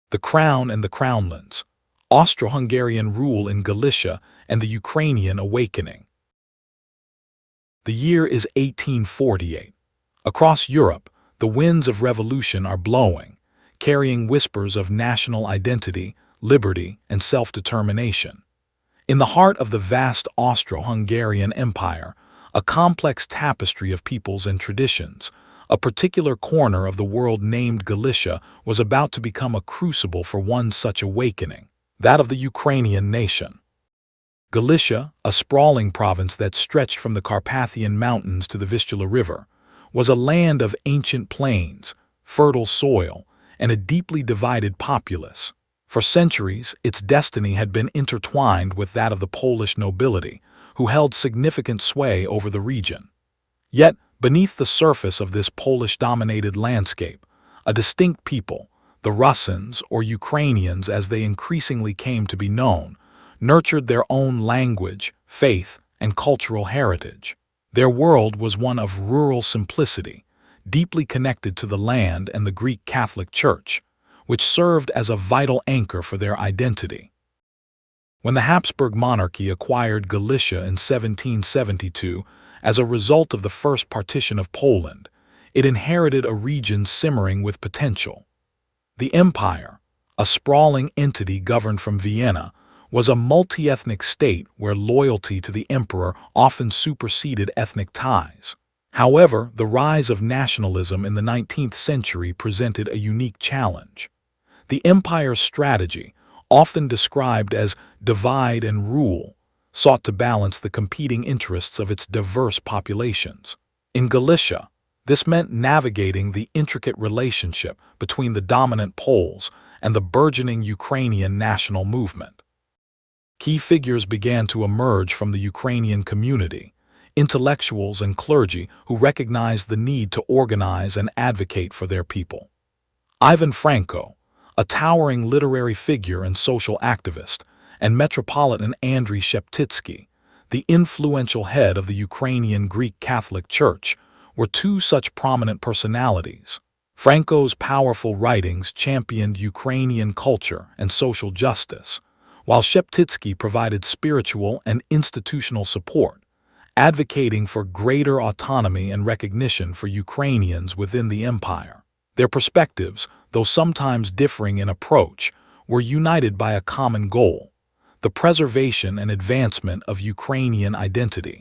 The Crown and the Crownlands, Austro-Hungarian rule in Galicia and the Ukrainian awakening. The year is 1848. Across Europe, the winds of revolution are blowing, carrying whispers of national identity, liberty, and self-determination. In the heart of the vast Austro-Hungarian Empire, a complex tapestry of peoples and traditions, a particular corner of the world named Galicia was about to become a crucible for one such awakening, that of the Ukrainian nation. Galicia, a sprawling province that stretched from the Carpathian Mountains to the Vistula River, was a land of ancient plains, fertile soil, and a deeply divided populace. For centuries, its destiny had been intertwined with that of the Polish nobility, who held significant sway over the region. Yet, beneath the surface of this Polish-dominated landscape, a distinct people, the Rusyns or Ukrainians as they increasingly came to be known, nurtured their own language, faith, and cultural heritage. Their world was one of rural simplicity, deeply connected to the land and the Greek Catholic Church, which served as a vital anchor for their identity. When the Habsburg monarchy acquired Galicia in 1772 as a result of the first partition of Poland, it inherited a region simmering with potential. The empire, a sprawling entity governed from Vienna, was a multi-ethnic state where loyalty to the emperor often superseded ethnic ties. However, the rise of nationalism in the 19th century presented a unique challenge. The empire's strategy, often described as divide and rule, sought to balance the competing interests of its diverse populations. In Galicia, this meant navigating the intricate relationship between the dominant Poles and the burgeoning Ukrainian national movement. Key figures began to emerge from the Ukrainian community, intellectuals and clergy who recognized the need to organize and advocate for their people. Ivan Franko, a towering literary figure and social activist, and Metropolitan Andriy Sheptytsky, the influential head of the Ukrainian Greek Catholic Church, were two such prominent personalities. Franko's powerful writings championed Ukrainian culture and social justice, while Sheptytsky provided spiritual and institutional support, advocating for greater autonomy and recognition for Ukrainians within the empire. Their perspectives, though sometimes differing in approach, were united by a common goal: the preservation and advancement of Ukrainian identity.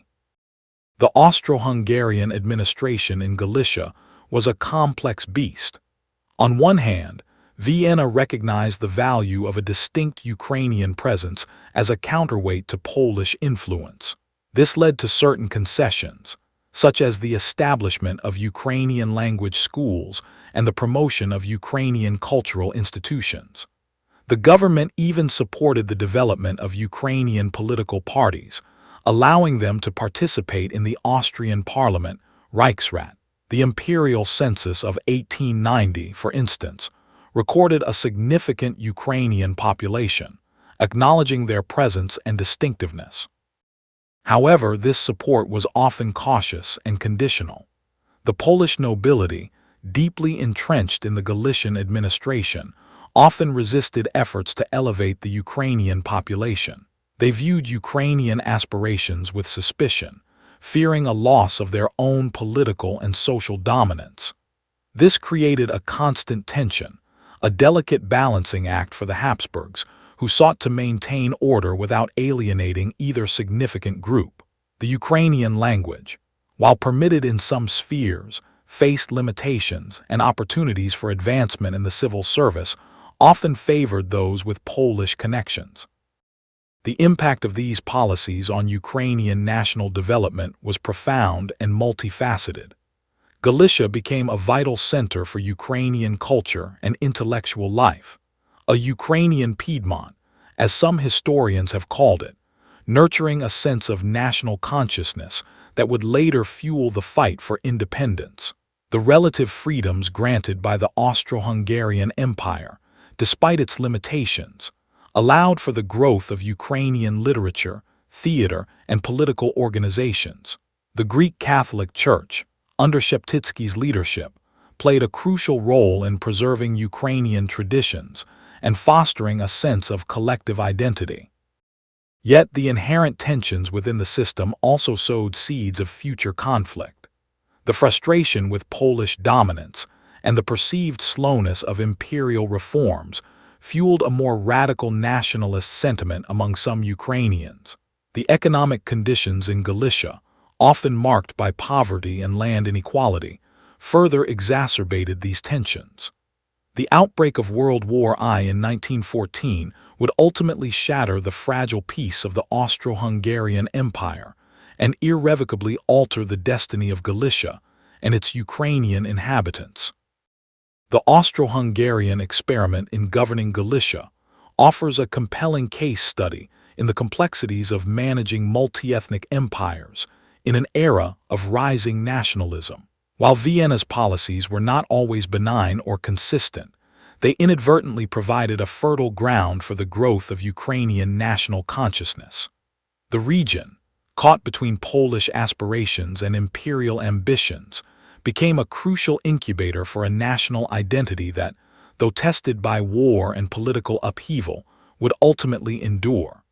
The Austro-Hungarian administration in Galicia was a complex beast. On one hand, Vienna recognized the value of a distinct Ukrainian presence as a counterweight to Polish influence. This led to certain concessions, such as the establishment of Ukrainian language schools and the promotion of Ukrainian cultural institutions. The government even supported the development of Ukrainian political parties, allowing them to participate in the Austrian parliament, Reichsrat. The imperial census of 1890, for instance, recorded a significant Ukrainian population, acknowledging their presence and distinctiveness. However, this support was often cautious and conditional. The Polish nobility, deeply entrenched in the Galician administration, often resisted efforts to elevate the Ukrainian population. They viewed Ukrainian aspirations with suspicion, fearing a loss of their own political and social dominance. This created a constant tension, a delicate balancing act for the Habsburgs, who sought to maintain order without alienating either significant group. The Ukrainian language, while permitted in some spheres, faced limitations and opportunities for advancement in the civil service, often favored those with Polish connections. The impact of these policies on Ukrainian national development was profound and multifaceted. Galicia became a vital center for Ukrainian culture and intellectual life, a Ukrainian Piedmont, as some historians have called it, nurturing a sense of national consciousness that would later fuel the fight for independence. The relative freedoms granted by the Austro-Hungarian Empire, despite its limitations, allowed for the growth of Ukrainian literature, theater, and political organizations. The Greek Catholic Church, under Sheptytsky's leadership, played a crucial role in preserving Ukrainian traditions and fostering a sense of collective identity. Yet the inherent tensions within the system also sowed seeds of future conflict. The frustration with Polish dominance and the perceived slowness of imperial reforms fueled a more radical nationalist sentiment among some Ukrainians. The economic conditions in Galicia, often marked by poverty and land inequality, further exacerbated these tensions. The outbreak of World War I in 1914 would ultimately shatter the fragile peace of the Austro-Hungarian Empire and irrevocably alter the destiny of Galicia and its Ukrainian inhabitants. The Austro-Hungarian experiment in governing Galicia offers a compelling case study in the complexities of managing multi-ethnic empires in an era of rising nationalism. While Vienna's policies were not always benign or consistent, they inadvertently provided a fertile ground for the growth of Ukrainian national consciousness. The region, caught between Polish aspirations and imperial ambitions, became a crucial incubator for a national identity that, though tested by war and political upheaval, would ultimately endure.